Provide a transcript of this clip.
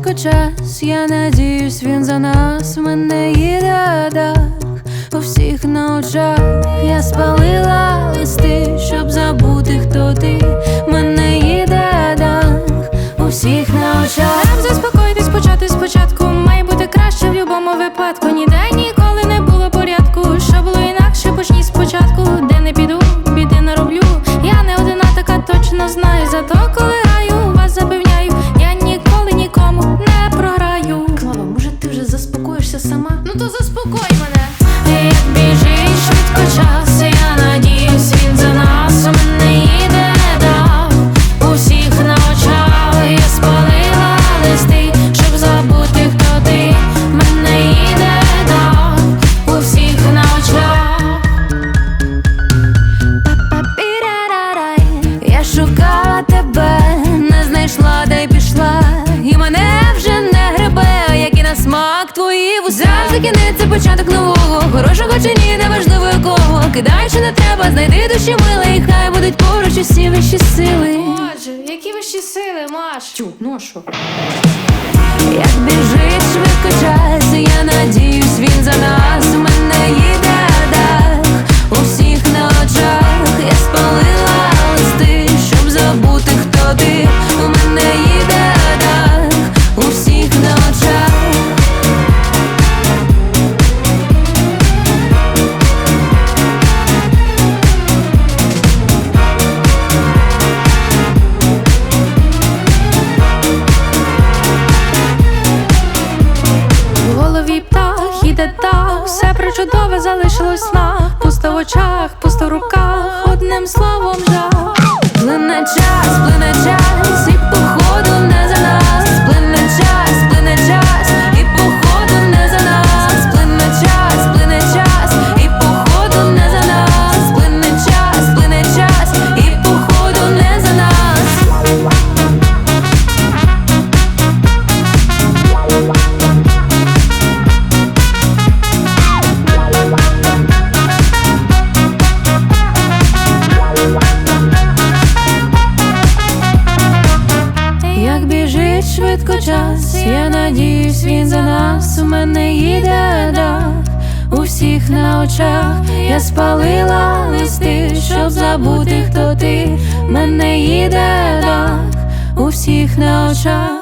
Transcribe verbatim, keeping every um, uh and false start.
швидко час, я надіюсь, він за нас. В мене їде дах у всіх на очах. Я спалила листи, щоб забути, хто ти. В мене їде дах у всіх на очах. Треба заспокоїтись, почати спочатку. Має бути краще в любому випадку. Ніде ніколи не було порядку. Що було інакше, почніть спочатку. Де не піду, біди нароблю. Я не одина така, точно знаю. Зато коли граю, вас запевняю, я ніколи нікому не програю. Клава, може ти вже заспокоїшся сама? Ну то заспокой мене. Як біжить швидко час, я надіюсь, він за нас. У мене їде дах у всіх на очах. Я спалила листи, щоб забути, хто ти. В мене їде дах у всіх на очах. Я шукала тебе, не знайшла, де й пішла. І мене вже не гребе, як і на смак твої вуса. Завжди кінець, це початок нового. Хорошого чи ні, неважливо якого. Кидай, чи не треба, знайди душі миле. І хай будуть поруч усі вищі сили. Боже, які вищі сили, Маш? Тю, ну що? Як біжить швидко час, я надіюсь, він за нас. У мене їде дах у всіх на очах. Я спалила листи, щоб забути, хто ти. У мене їде дах у всіх на очах. В голові птах, іде так, все причудове залишилось в снах. Пусто в очах, пусто в руках, одним словом жах. Плине час, плине час, і походу не за нас. Плине час, плине час, і походу не за нас. Плине час, плине час, і походу не за нас. Плине час, плине час, і походу не за нас. Як біжить швидко час, я надіюсь, він за нас. У мене їде дах у всіх на очах. Я спалила листи, щоб забути, хто ти. В мене їде дах у всіх на очах.